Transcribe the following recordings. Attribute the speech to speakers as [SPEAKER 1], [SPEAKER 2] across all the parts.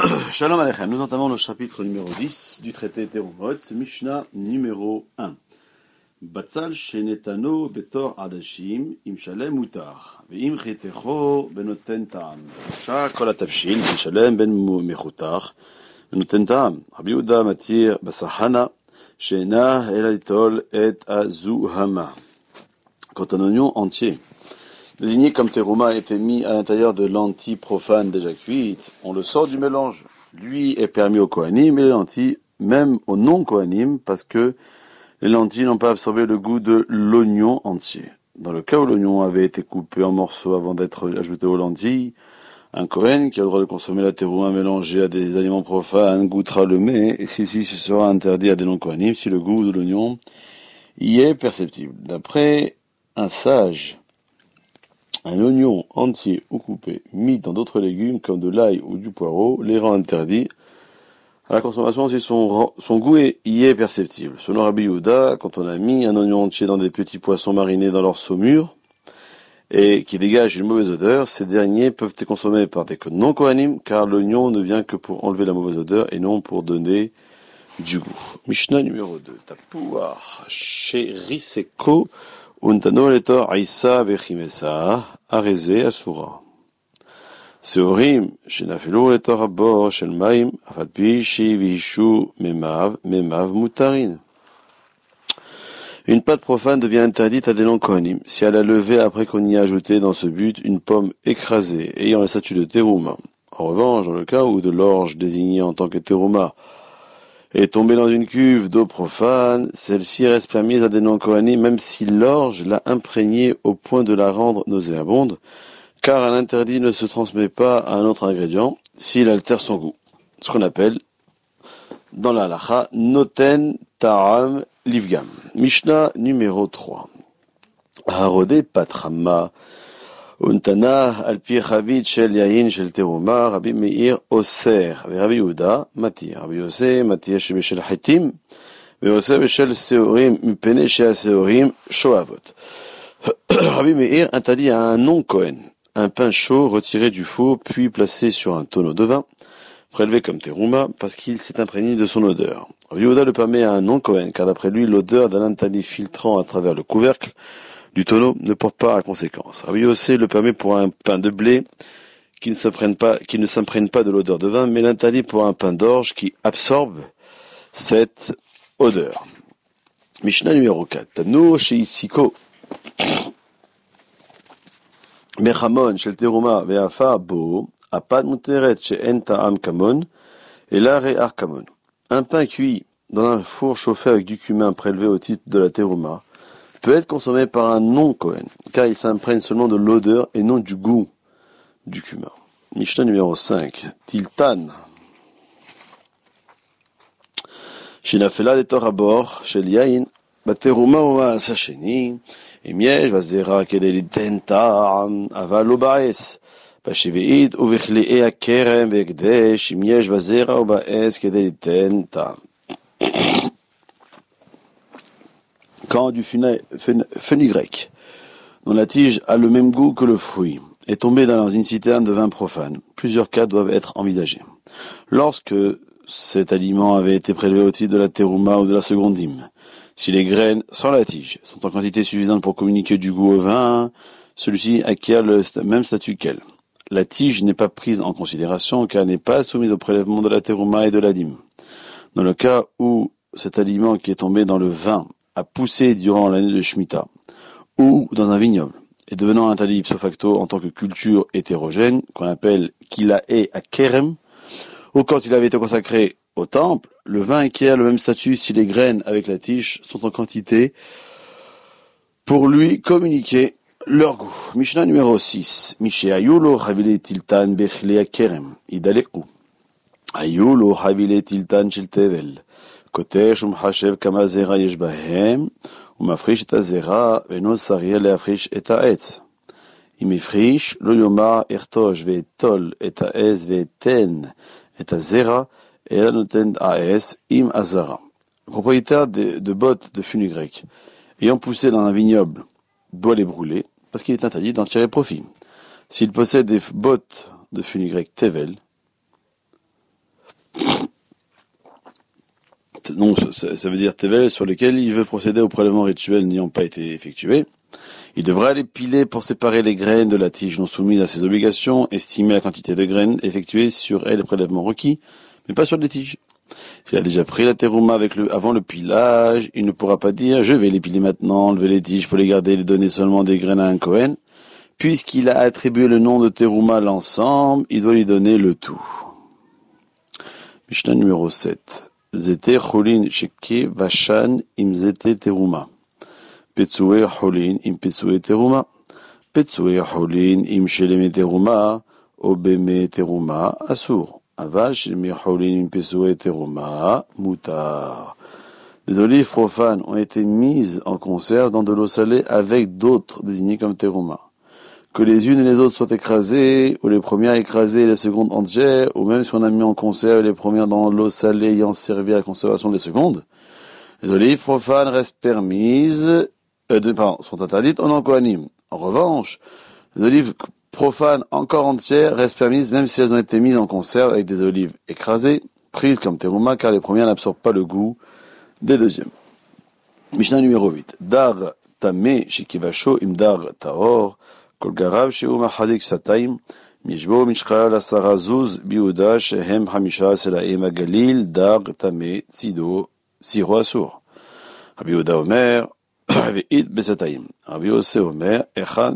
[SPEAKER 1] Shalom Aleichem, nous entamons le chapitre numéro 10 du traité Terumot, Mishnah numéro 1. Batzal shenetano betor adashim, im shalem mutar, ve'im chitecho benoten ta'am. Sha kol atavshil, im shalem ben mechutar, benoten ta'am. Rabbi Yehuda matir basahana, she'ena elalitol et azuhama. Quand un oignon entier, désigné comme terouma, a été mis à l'intérieur de lentilles profanes déjà cuites, on le sort du mélange. Lui est permis aux kohanim et les lentilles, même aux non-kohanim, parce que les lentilles n'ont pas absorbé le goût de l'oignon entier. Dans le cas où l'oignon avait été coupé en morceaux avant d'être ajouté aux lentilles, un kohen qui a le droit de consommer la terouma mélangée à des aliments profanes goûtera le mets, et celui-ci se sera interdit à des non-kohanim si le goût de l'oignon y est perceptible. D'après un sage, un oignon entier ou coupé, mis dans d'autres légumes comme de l'ail ou du poireau, les rend interdits à la consommation si son goût y est perceptible. Selon Rabbi Yehuda, quand on a mis un oignon entier dans des petits poissons marinés dans leur saumure et qui dégagent une mauvaise odeur, ces derniers peuvent être consommés par des non-kohanim, car l'oignon ne vient que pour enlever la mauvaise odeur et non pour donner du goût. Mishnah numéro 2. Tapouar sheriseko Untano letor Aïssa vechimesa, arezé asura. Seorim, shenafelu letor abor, shelmaim, afalpi, shivishu, memav mutarin. Une pâte profane devient interdite à des non-kohanim si elle a levé après qu'on y a ajouté dans ce but une pomme écrasée ayant le statut de terouma. En revanche, dans le cas où de l'orge désignée en tant que terouma est tombée dans une cuve d'eau profane, celle-ci reste permise à des non-kohanim même si l'orge l'a imprégnée au point de la rendre nauséabonde, car un interdit ne se transmet pas à un autre ingrédient s'il altère son goût. Ce qu'on appelle, dans la halacha, noten ta'am livgam. Mishnah numéro 3. Harodé patrama. Untana al-pi chavit shel yahin shel teruma, Rabbi Meir oser, Rabbi Yehuda matir. Rabbi Yosef matir shebeshel hitim, Yosef beshel seorim mipene shel seorim shoavot. Rabbi Meir interdit à un non-kohen un pain chaud retiré du four puis placé sur un tonneau de vin, prélevé comme teruma parce qu'il s'est imprégné de son odeur. Rabbi Yehuda le permet à un non-kohen car d'après lui l'odeur d'un interdit filtrant à travers le couvercle du tonneau ne porte pas à conséquence. Rabbi Yosef le permet pour un pain de blé qui ne s'imprègne pas de l'odeur de vin, mais l'interdit pour un pain d'orge qui absorbe cette odeur. Mishnah numéro 4. Tano sheisiko mechamon shel teruma ve'afa bo apad muteret she'en ta'am kamon et l'are kamon. Un pain cuit dans un four chauffé avec du cumin prélevé au titre de la teruma peut être consommé par un non-kohen, car il s'imprègne seulement de l'odeur et non du goût du cumin. Mishnah numéro 5. Tiltan. Shinafela letor abor, shel yain, bateruma oma sasheni, imiesh vazera kedeliten ta'am, aval lo ba'es, basheve'id uvechle'e akerem ve'ekdesh, imiesh vazera o ba'es kedeliten ta'am. Quand du fenugrec, dont la tige a le même goût que le fruit, est tombé dans une citerne de vin profane, plusieurs cas doivent être envisagés. Lorsque cet aliment avait été prélevé au titre de la terouma ou de la seconde dîme, si les graines, sans la tige, sont en quantité suffisante pour communiquer du goût au vin, celui-ci acquiert le même statut qu'elle. La tige n'est pas prise en considération car elle n'est pas soumise au prélèvement de la terouma et de la dîme. Dans le cas où cet aliment qui est tombé dans le vin a poussé durant l'année de Shemitah, ou dans un vignoble, et devenant interdit ipso facto en tant que culture hétérogène, qu'on appelle kilae akerem, ou quand il avait été consacré au temple, le vin acquiert le même statut si les graines avec la tige sont en quantité pour lui communiquer leur goût. Mishnah numéro 6. Mishe ayulo chavile tiltan bechle akerem, idaleku. Ayulo chavile tiltan shel tevel. קוטש ומחשב כמה זרע יש בהם, ומפריש את הזרע, ואינו צריך להפריש את העץ. אם יפריש, לא יאמר אכתוש ואטול את העץ ואתן את הזרע, אלא נותן העץ עם הזרע. Le propriétaire de bottes de fenugrec, ayant poussé dans un vignoble, doit les brûler, parce qu'il est interdit d'en tirer profit. S'il possède des bottes de fenugrec tevel, donc ça veut dire tevel, sur lequel il veut procéder au prélèvement rituel n'ayant pas été effectué. Il devra les piler pour séparer les graines de la tige non soumise à ses obligations, estimer la quantité de graines, effectuer sur elle le prélèvement requis, mais pas sur les tiges. S'il a déjà pris la terouma avant le pilage, il ne pourra pas dire « je vais les piler maintenant, enlever les tiges pour les garder et les donner seulement des graines à un Kohen ». Puisqu'il a attribué le nom de terouma à l'ensemble, il doit lui donner le tout. Mishnah numéro 7. Zete cholin sheke vashan im zete terouma. Petsue cholin im petsue terouma. Petsue cholin im sheleme terouma. Obeme terouma asur. Aval sheleme cholin im petsue terouma mutar. Des olives profanes ont été mises en conserve dans de l'eau salée avec d'autres désignées comme terouma. Que les unes et les autres soient écrasées, ou les premières écrasées et les secondes entières, ou même si on a mis en conserve les premières dans l'eau salée ayant servi à la conservation des secondes, les olives profanes restent permises, sont interdites en Kohanim. En revanche, les olives profanes encore entières restent permises même si elles ont été mises en conserve avec des olives écrasées, prises comme terouma, car les premières n'absorbent pas le goût des deuxièmes. Mishnah numéro 8. Dar tamé shekivasho imdar taor. כל גרב שהוא מחדיק סתיים, משבו משקל 10 זוז ביהודה שהם 15 האם הגליל, דר, טמא, צידו, סירו אסור. רבי יהודה אומר, רביעית בסתיים. רבי יוסי אומר, 1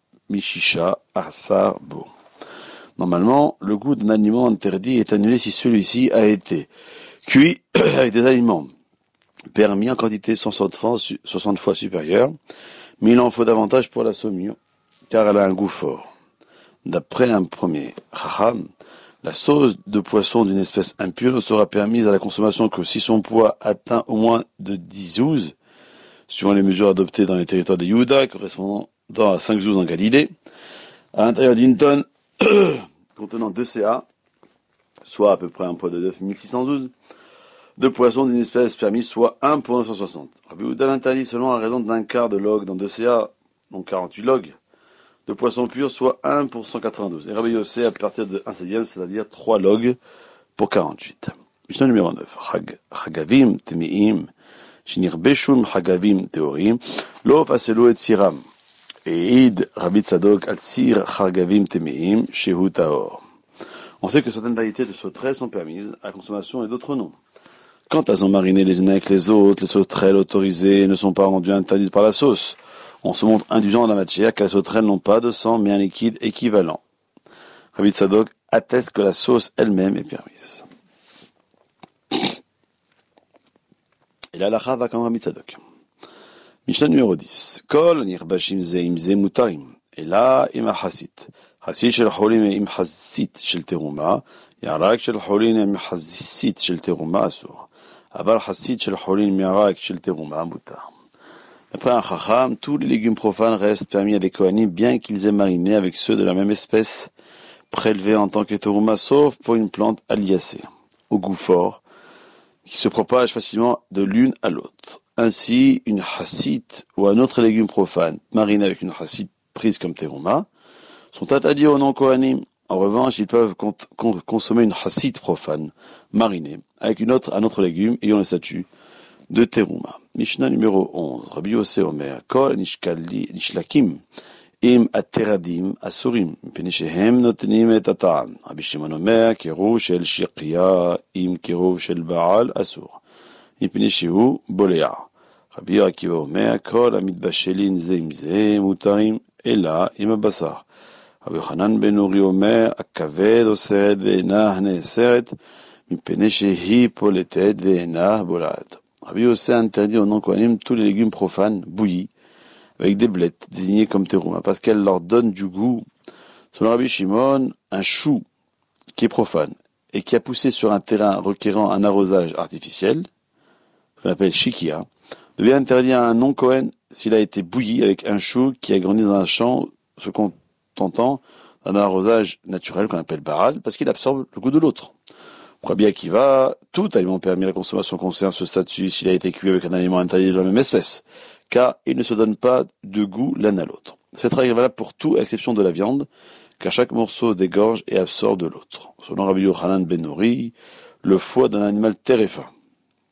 [SPEAKER 1] מ16 בו. Normalement, le goût d'un aliment interdit est annulé si celui-ci a été cuit avec des aliments permis en quantité 60 fois supérieure, mais il en faut davantage pour la saumure, car elle a un goût fort. D'après un premier chacham, la sauce de poisson d'une espèce impure ne sera permise à la consommation que si son poids atteint au moins de 10 zouz, suivant les mesures adoptées dans les territoires de Yehuda, correspondant à 5 zouz en Galilée, à l'intérieur d'une tonne contenant 2 CA, soit à peu près un poids de 9600 zouz, de poisson d'une espèce permise, soit 1 pour 960. Rabbi Yehuda l'interdit seulement à raison d'un quart de log dans 2 CA, donc 48 logs, de poisson pur, soit 1 pour 192. Et Rabbi Yossé à partir de 1/7, c'est-à-dire 3 logs pour 48. Mishnah numéro 9. Chagavim temi'im, shinirbeshum chagavim teorim, lo faselu et siram. Et id Rabbi Tzadok al sir chagavim temi'im, shehu taor. On sait que certaines variétés de sauterelles sont permises à consommation et d'autres non. Quand elles ont mariné les unes avec les autres, les sauterelles autorisées ne sont pas rendues interdites par la sauce. On se montre indulgent dans la matière car les sauterelles n'ont pas de sang mais un liquide équivalent. Rabbi Tzadok atteste que la sauce elle-même est permise. Et la halakha va comme Rabbi Tzadok. Mishnah numéro 10. Kol nirbashim ze im ze mutarim. Et là, im hasit. Hasit shel cholim im hasit shel teruma. Yarak shel cholim im hasit shel teruma asur. Aval hasit shel cholim yarak shel teruma mutar. Après un chacham, tous les légumes profanes restent permis à des kohanim, bien qu'ils aient mariné avec ceux de la même espèce, prélevés en tant que terouma, sauf pour une plante aliacée, au goût fort, qui se propage facilement de l'une à l'autre. Ainsi, une chassite ou un autre légume profane, mariné avec une chassite prise comme terouma, sont interdits aux non-kohanim. En revanche, ils peuvent consommer une chassite profane, marinée, avec un autre légume ayant le statut de terouma. Mishnah numéro 11. Rabbi Yossé Omer. Kol nishlakim im ateradim asurim. Mipnei shehem notnim et ha'ta'am. Rabbi Shimon Omer. Kiruv shel shiqya im kiruv shel ba'al asur. Mipnei shehu bolea. Rabbi Akiva Omer. Kol hamitbashelin ze im ze mutarim ela im habasar. Rabbi Yochanan ben Uri Omer. Akaved oseret ve'enah ne'eseret. Mipnei shehi poletet ve'enah bolat. Rabbi Yossé interdit aux non-kohanim tous les légumes profanes bouillis avec des blettes désignées comme terouma parce qu'elles leur donnent du goût. Selon Rabbi Shimon, un chou qui est profane et qui a poussé sur un terrain requérant un arrosage artificiel, qu'on appelle shikia, devient interdit à un non-kohen s'il a été bouilli avec un chou qui a grandi dans un champ se contentant d'un arrosage naturel qu'on appelle baral parce qu'il absorbe le goût de l'autre. Rabbi Akiva, tout aliment permis à la consommation conserve ce statut s'il a été cuit avec un aliment interdit de la même espèce, car il ne se donne pas de goût l'un à l'autre. Cette règle est valable pour tout, à exception de la viande, car chaque morceau dégorge et absorbe de l'autre. Selon Rabbi Yochanan ben Uri, le foie d'un animal terrestre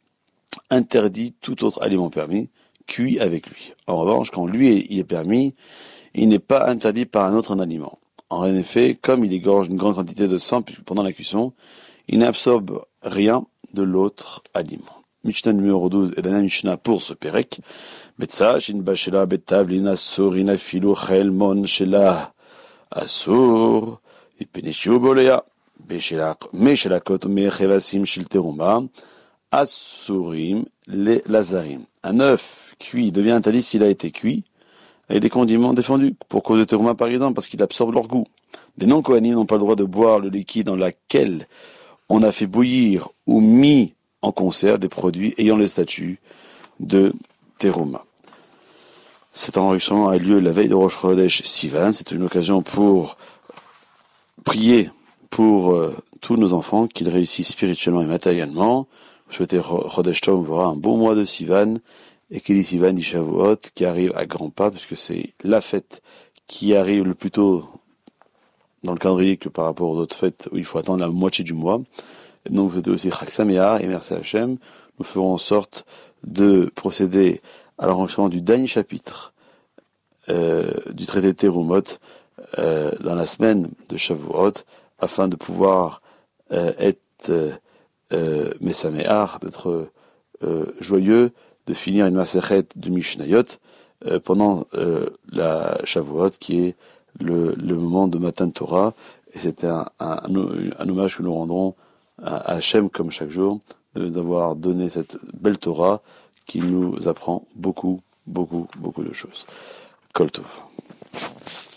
[SPEAKER 1] interdit tout autre aliment permis, cuit avec lui. En revanche, quand lui il est permis, il n'est pas interdit par un autre aliment. En effet, comme il égorge une grande quantité de sang pendant la cuisson, il n'absorbe rien de l'autre aliment. Mishnah numéro 12 est la Mishnah pour ce Pérec. Betsa, shin bashela, betav, lina, sorina, filou, chelmon, shela, asur, ipenishu, bolea, meshelakot, mechevasim, shilteruma, asurim, les lazarim. Un œuf cuit devient interdit s'il a été cuit avec des condiments défendus, pour cause de terouma par exemple, parce qu'il absorbe leur goût. Des non-kohanim n'ont pas le droit de boire le liquide dans lequel on a fait bouillir ou mis en conserve des produits ayant le statut de terouma. Cet enregistrement a lieu la veille de Rosh Chodesh Sivan. C'est une occasion pour prier pour tous nos enfants, qu'ils réussissent spirituellement et matériellement. Je souhaite Chodesh Tov, on verra un bon mois de Sivan, et qu'il y ait Sivan di Shavuot qui arrive à grands pas, puisque c'est la fête qui arrive le plus tôt dans le calendrier que par rapport aux autres fêtes où il faut attendre la moitié du mois. Et donc, vous souhaitez aussi Chag Sameach et merci Hachem. Nous ferons en sorte de procéder à l'enregistrement du dernier chapitre du traité de Terumot dans la semaine de Shavuot, afin de pouvoir être Mesameach, d'être joyeux, de finir une Masechet de Mishnayot pendant la Shavuot, qui est le moment de Matan Torah. Et c'était un hommage que nous rendrons à Hachem, comme chaque jour, d'avoir donné cette belle Torah qui nous apprend beaucoup de choses. Kol Tov.